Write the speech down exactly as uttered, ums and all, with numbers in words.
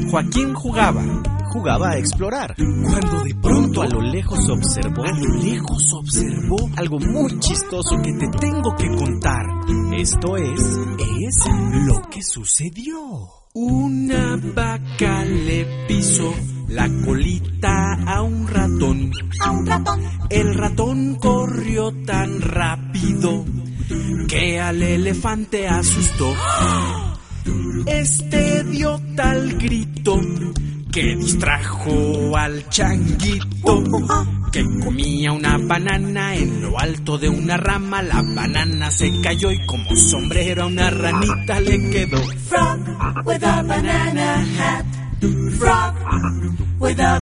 Joaquín jugaba, jugaba a explorar, cuando de pronto a lo lejos observó, a lo lejos observó algo muy chistoso que te tengo que contar. Esto es, es lo que sucedió. Una vaca le pisó la colita a un ratón. A un ratón. El ratón corrió tan rápido que al elefante asustó. Este dio tal grito que distrajo al changuito, que comía una banana en lo alto de una rama. La banana se cayó y como sombrero a una ranita le quedó. Frog with a banana hat. Frog with a